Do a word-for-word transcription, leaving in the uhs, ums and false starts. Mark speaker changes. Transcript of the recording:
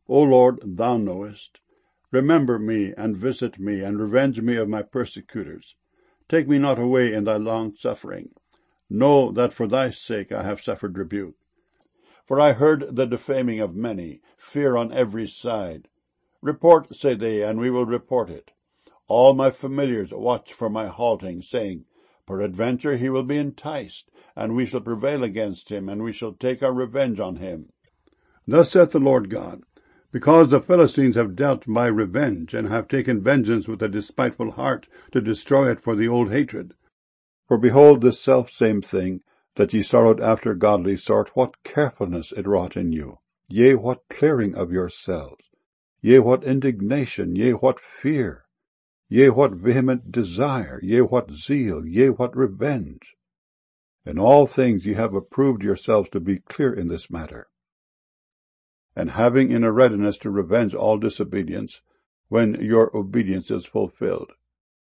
Speaker 1: O Lord, thou knowest. Remember me, and visit me, and revenge me of my persecutors. Take me not away in thy long suffering. Know that for thy sake I have suffered rebuke. For I heard the defaming of many, fear on every side. Report, say they, and we will report it. All my familiars watch for my halting, saying, Peradventure he will be enticed, and we shall prevail against him, and we shall take our revenge on him. Thus saith the Lord God, because the Philistines have dealt my revenge, and have taken vengeance with a despiteful heart, to destroy it for the old hatred. For behold, this selfsame thing, that ye sorrowed after godly sort, what carefulness it wrought in you! Yea, what clearing of yourselves! Yea, what indignation! Yea, what fear! Yea, what vehement desire! Yea, what zeal! Yea, what revenge! In all things ye have approved yourselves to be clear in this matter. And having in a readiness to revenge all disobedience, when your obedience is fulfilled.